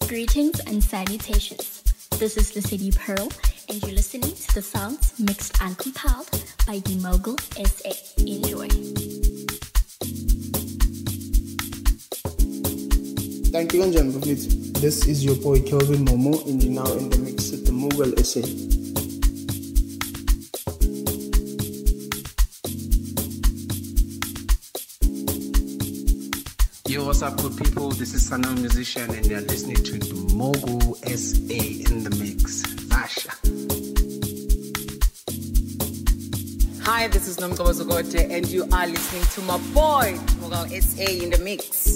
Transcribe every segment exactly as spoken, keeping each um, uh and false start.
Greetings and salutations. This is the City Pearl, and you're listening to the sounds mixed and compiled by D Mogul S A. Enjoy. Thank you, Anjan Bafit. This is your boy Kelvin Momo, and you're now in the mix with the Mogul S A. Yo, what's up, good people? This is Sana Musician, and you're listening to the Mogul S A in the mix. Vasha. Hi, this is Nomgaba Zogote, and you are listening to my boy Mogul S A in the mix.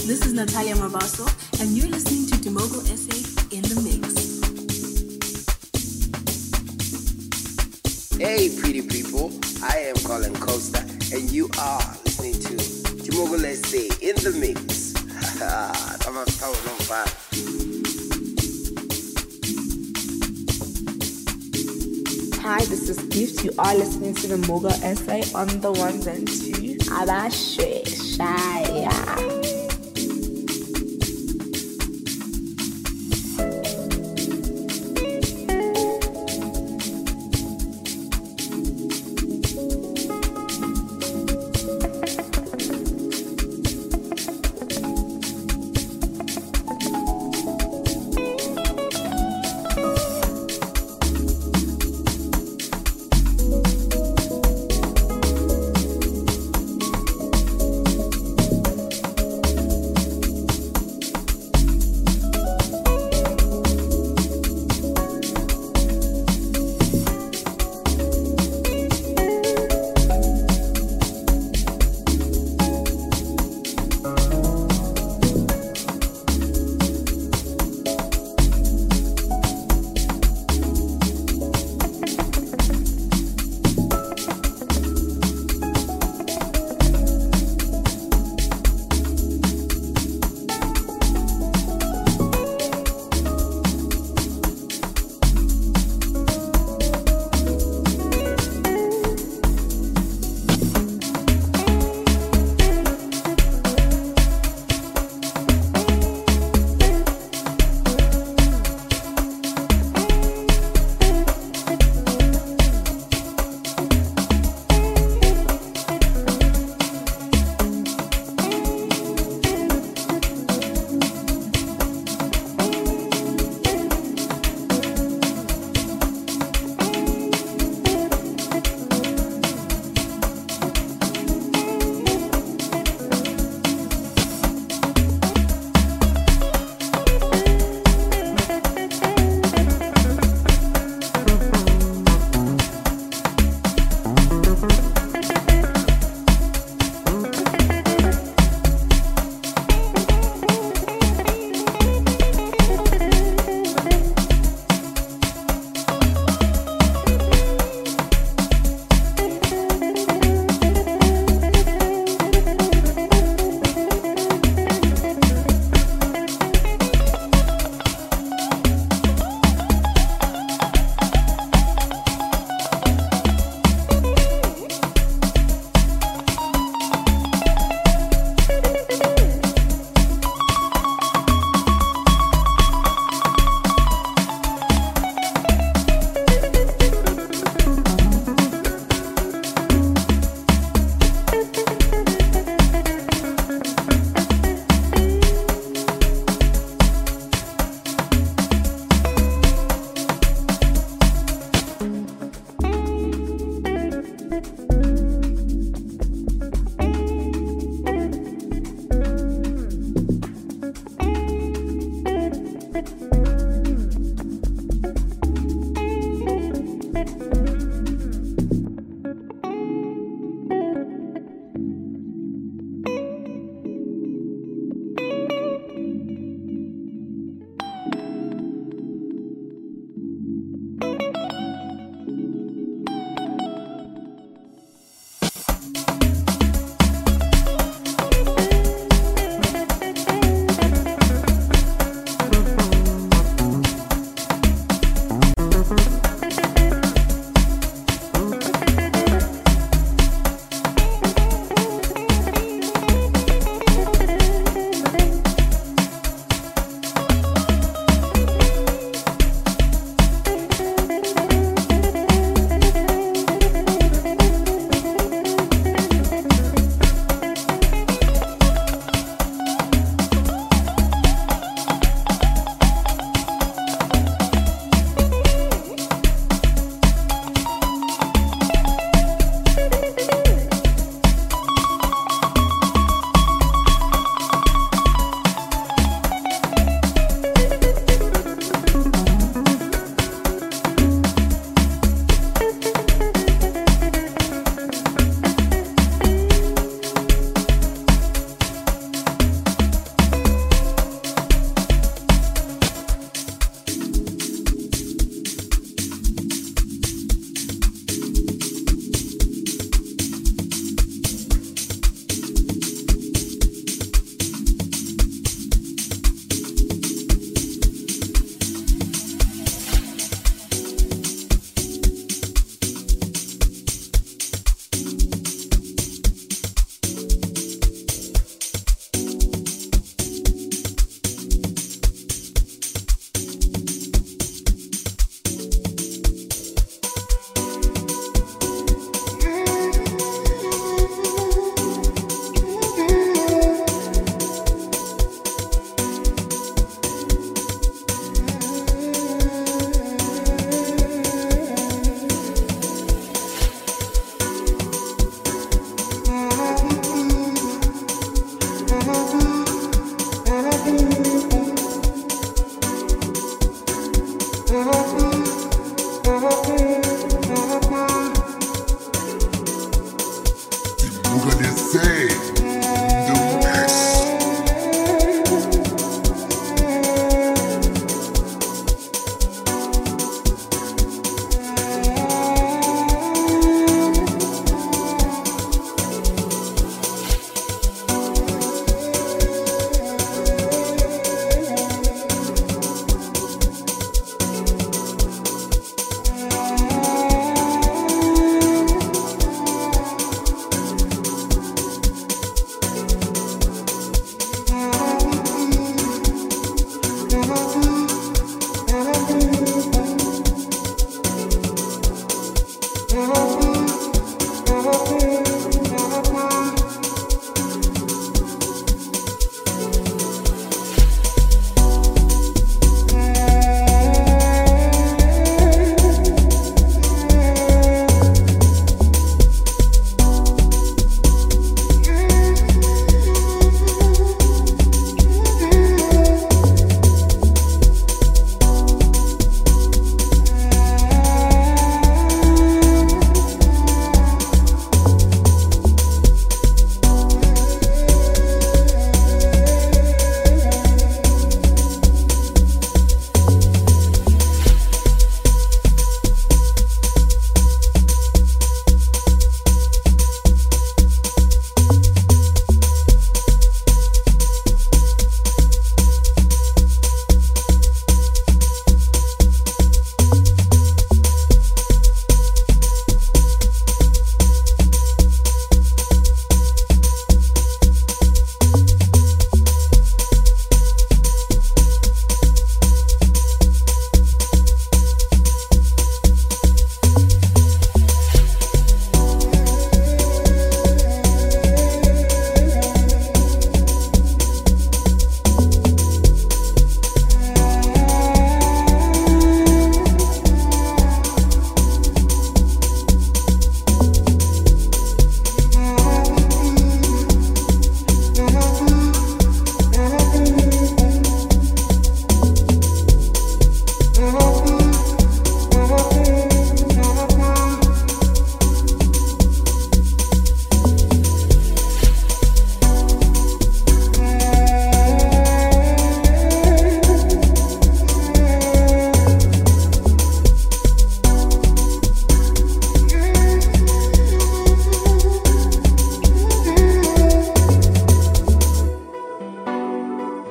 This is Natalia Marvaso, and you're listening to Dimogul S A in the Mix. Hey, pretty people. I am Colin Costa, and you are listening to Dimogul S A in the Mix. I'm a power on fire. Hi, this is Gift. You are listening to the Mogul S A on the ones and twos. Abashwe Shaya.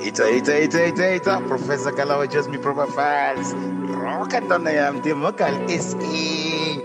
Ita, ita, ita, ita, ita. Professor Kalawa just me proper files. Rock and on I am the Mokal S A.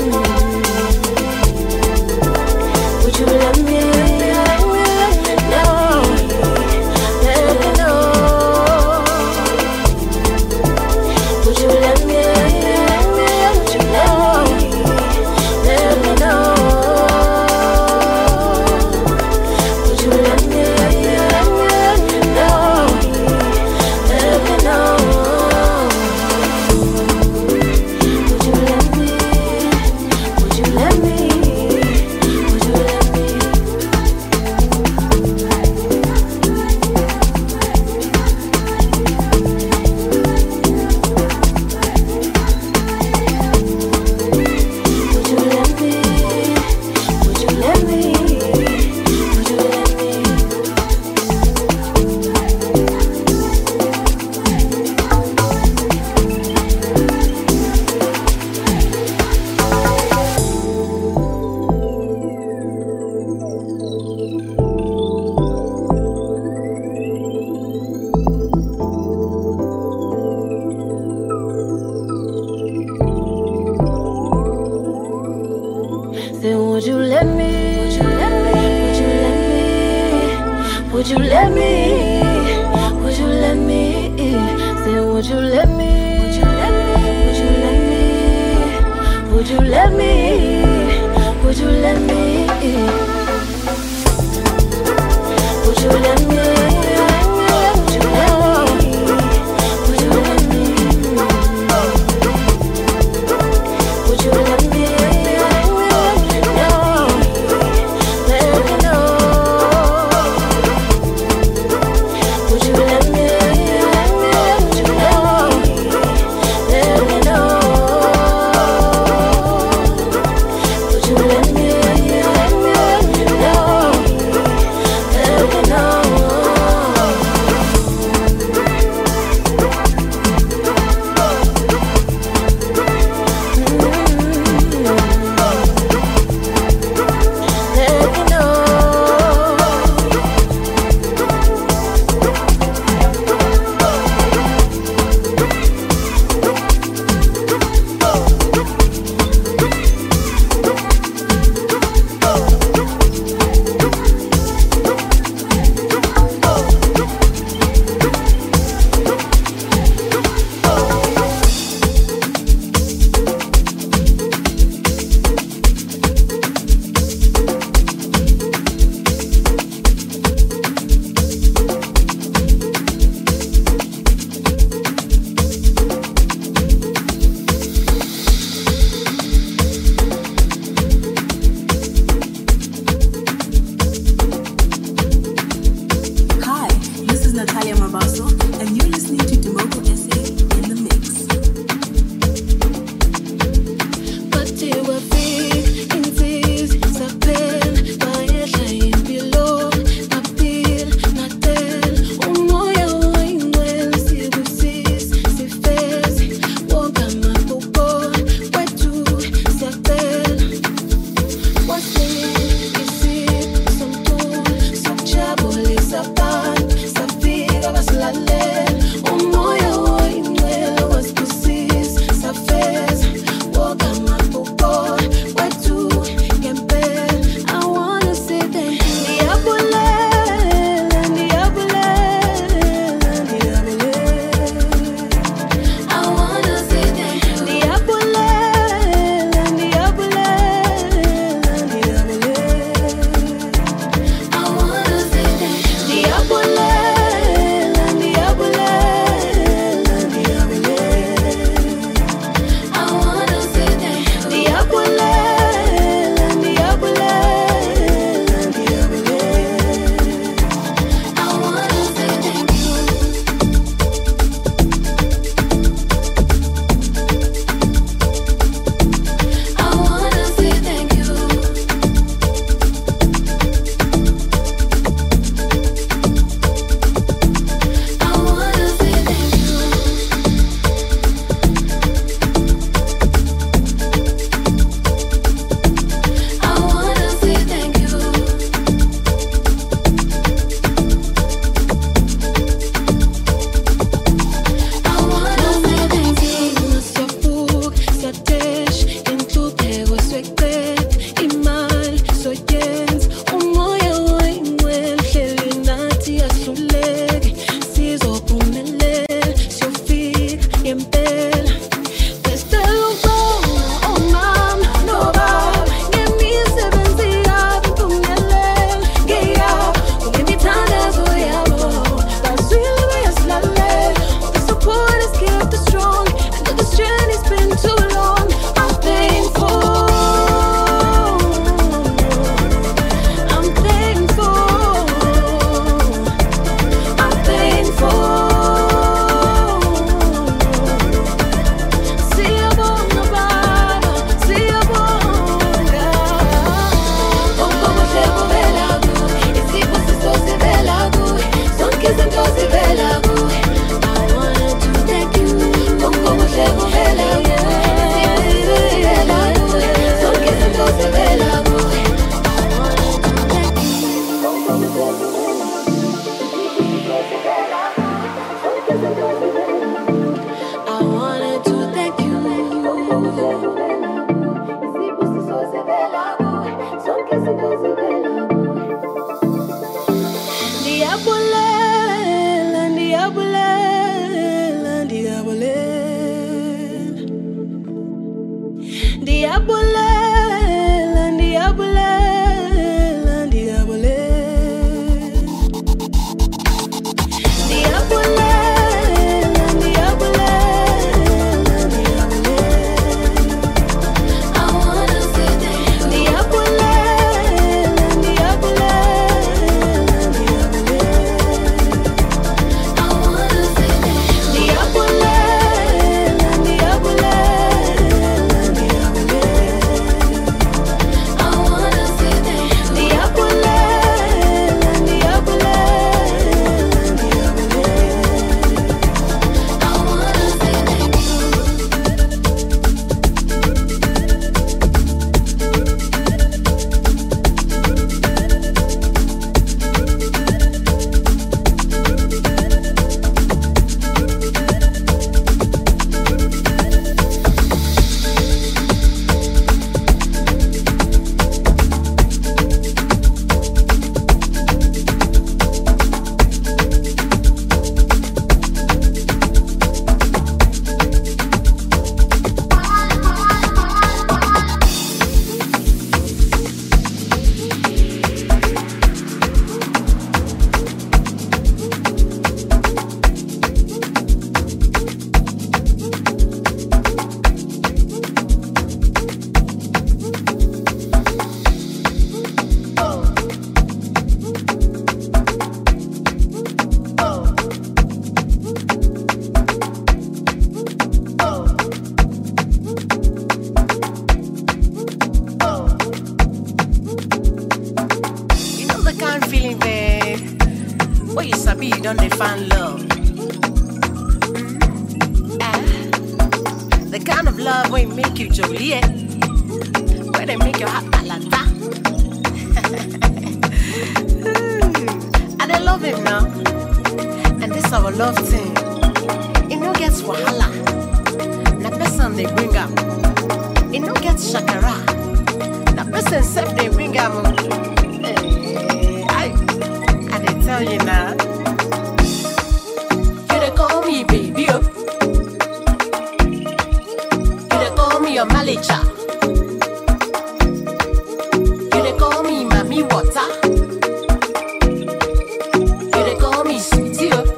Would you let me know? Let me know. Would you let me? Would you know? Let me know. Would you let me know? Let me know. Would you let me? Would you let me? Would you let me? Would you let me? Would you let me? Would you let me? Then would you let me? Would you let me? Would you let me? Would you let me? Would you let me? Then would you let me? Would you let me? Would you let me? Would you let me? Would you let me? Would you let me? Would you let me? Would you let me? Would you let me? No, let me know. Would you let me? Would you know? Let me know. Would you let me? No, let me know. And I love him now. And this this our love thing. It no gets wahala. Na person they bring up. It no gets shakara. Na person self they bring up. Hey, I, I they tell you now. You they call me baby, oh. You they call me your manager. You they call me mommy water. You they call me sweetie, oh.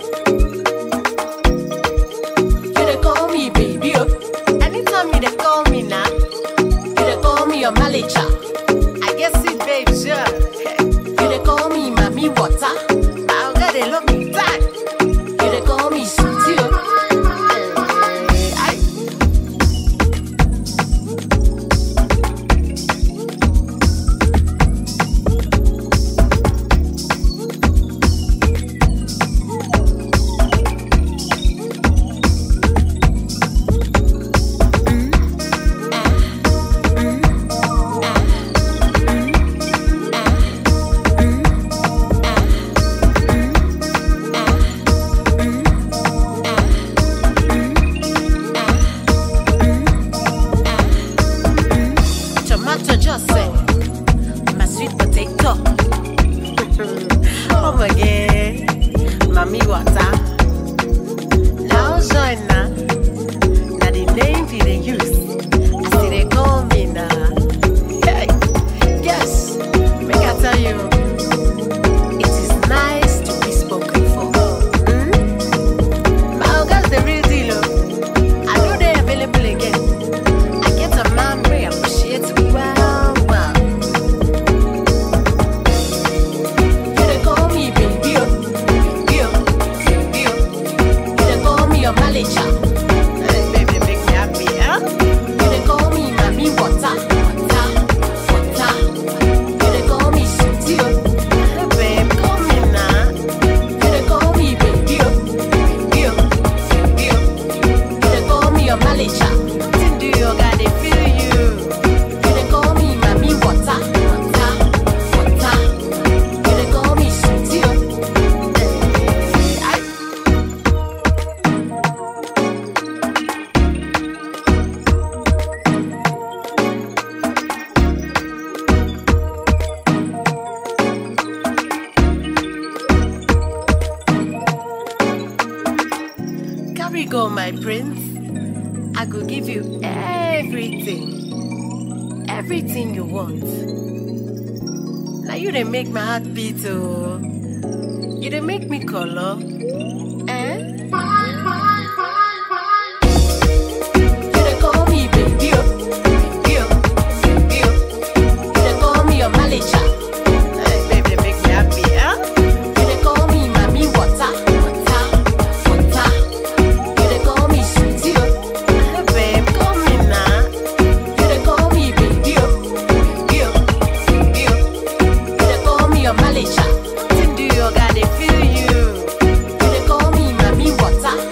You they call me baby, oh. Anytime you they call me now, you they call me your manager. I guess it, babe, sure. You they call me mommy water. I'll get they love me back. You they call me sweetie, oh. Tomato just say, my sweet potato. Oh my God, mommy water. Now join now. Now the name we they use. I see they call me now. Hey, yes, make I tell you, it is nice to be spoken for. Mm? My girls the real deal. Oh. I know they're available again. I get a man way appreciate well, well. You they call me baby, oh, baby, oh, baby, oh. You they call me your manager. Hey, baby, make me happy, huh? You they call me mommy water, water, water. You they call me sweetie, oh. Hey, babe, call me now. You they call me baby, oh, baby, oh, baby, oh. You they call me your manager. Nothing do you got they feel you. You they call me mommy water, water, water. You they call me sweetie, oh. Hey, I. Carry go, my prince. I could give you everything, everything you want. Now you they make my heart beat, oh. You they make me color, eh? You they call me baby, oh, baby, oh, baby, oh. You they call me your manager. Hey, baby, they make me happy, huh? You they call me mommy water, water, water. You they call me sweetie, oh. Hey, babe, call me now. You they call me baby, oh, baby, oh, baby, oh. You they call me your manager. Nothing do you got they feel you. You they call me mommy water,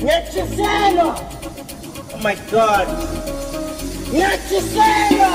Nyachiselo! Oh my God! Nyachiselo!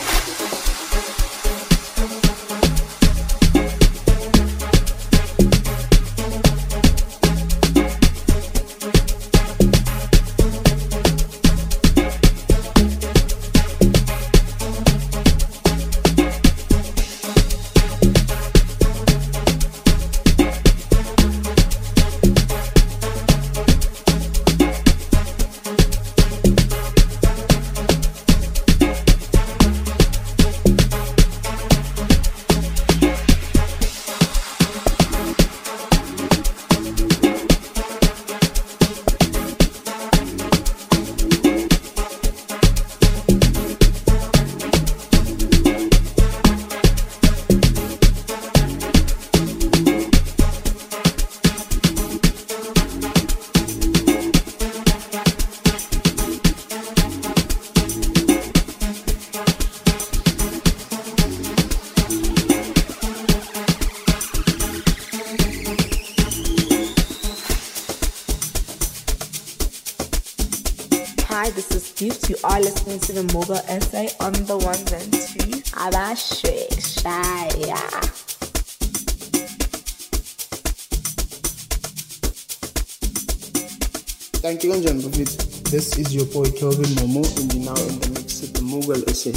Hi, this is Gift. You are listening to the Mogul S A on the ones and twos. Abashe Shaya. Thank you, John Buffett. This is your boy Kelvin Momo, and you're now in the mix with the Mogul S A.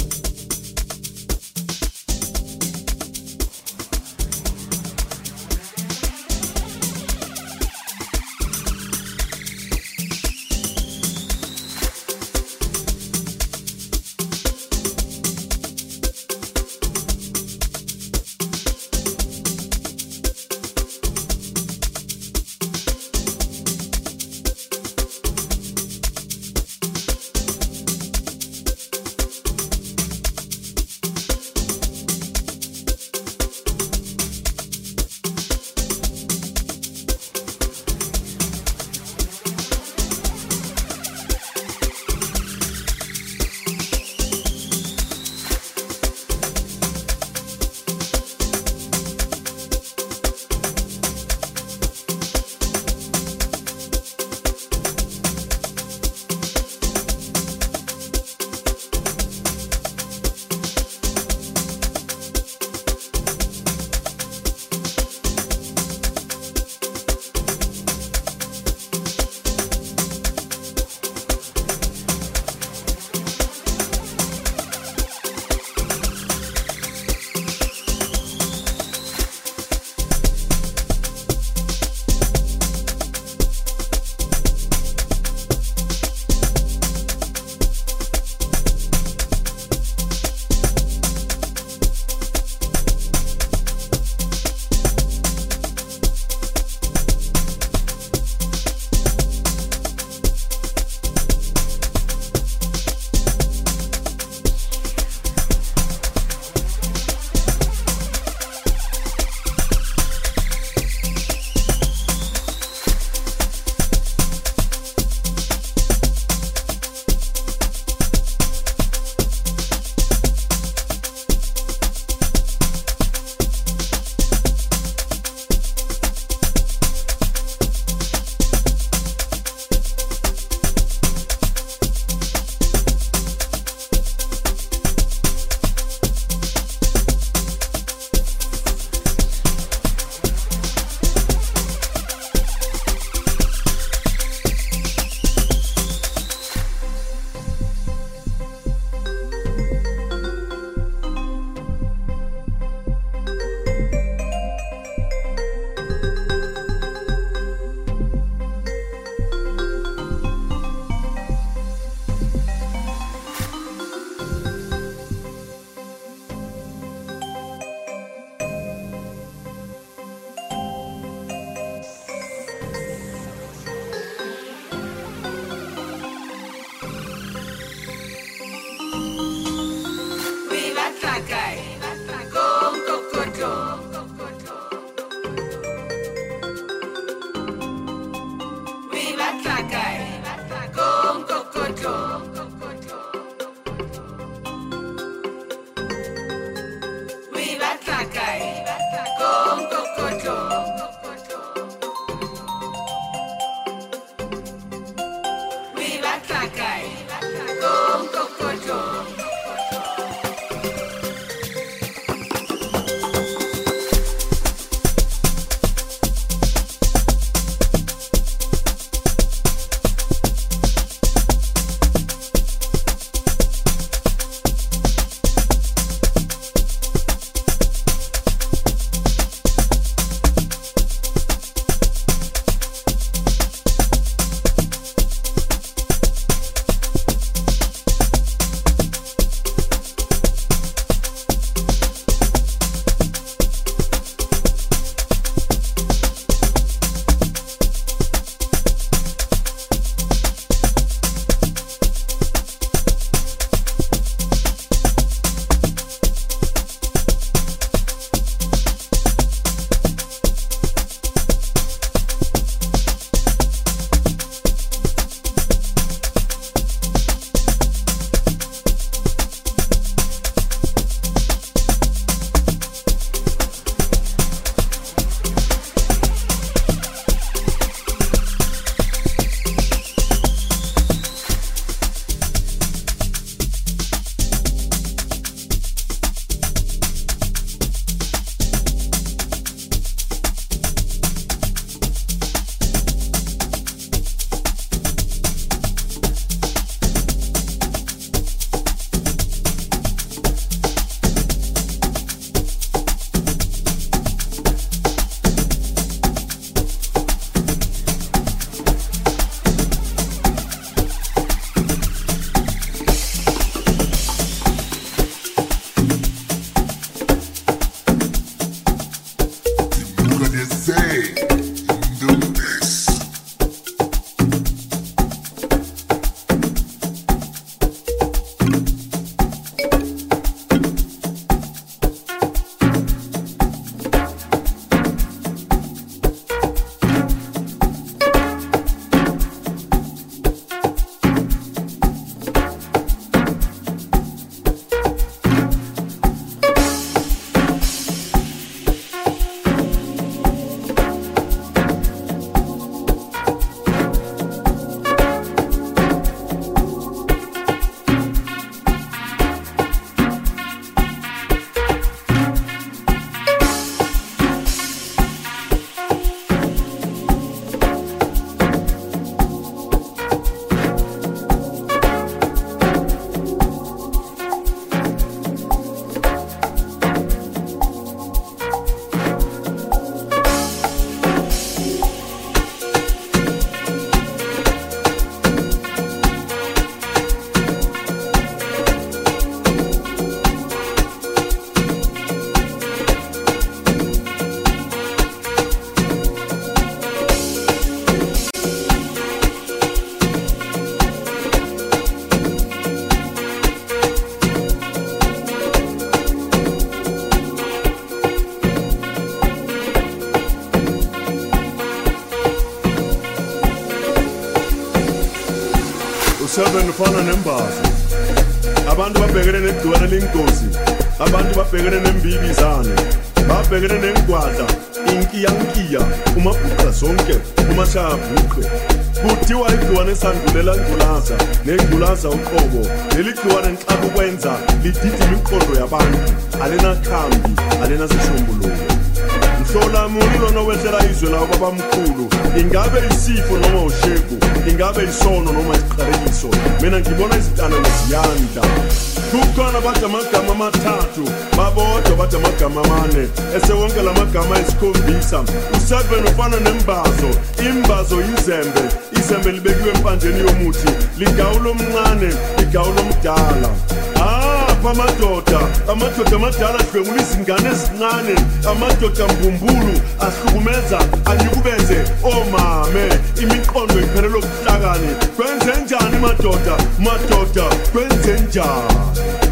seven ufana nembazo. Abantu babhekene negciwane lenkosi. Abantu babhekene nembibizane. Babhekene nengwadla, inkiyankiya, umabhuqa zonke, umashabhuqe. Kuthiwa igciwane sandulela ngculaza, nengculaza uqobo. Leli gciwane nxa kukwenza lididima imiqondo yabantu, alena khambi, alena sishumbululo. Mhlola muntu lona wehlela izwe lawo babamkhulu, ingabe isifo noma usheku, ingabe isono noma isiqalekiso. Mina ngibona izitana ngiziyanda. Kukhona bathi amagama amathathu, babodwa bathi amagama amane, ese wonke lamagama esikhombisa. U-seven ufana nembazo, imbazo yizembe, izembe libekiwe empandeni yomuthi, ligawulo omncane, ligawulo omdala. Ah, amadoda, amadoda amadala adlwengula izingane ezincane, amadoda mbumbulu ahlukumeza anyukubeze omame, imiqondo iphelelwe ubuhlakani. Kwenze njani madoda, madoda, kwenze njani?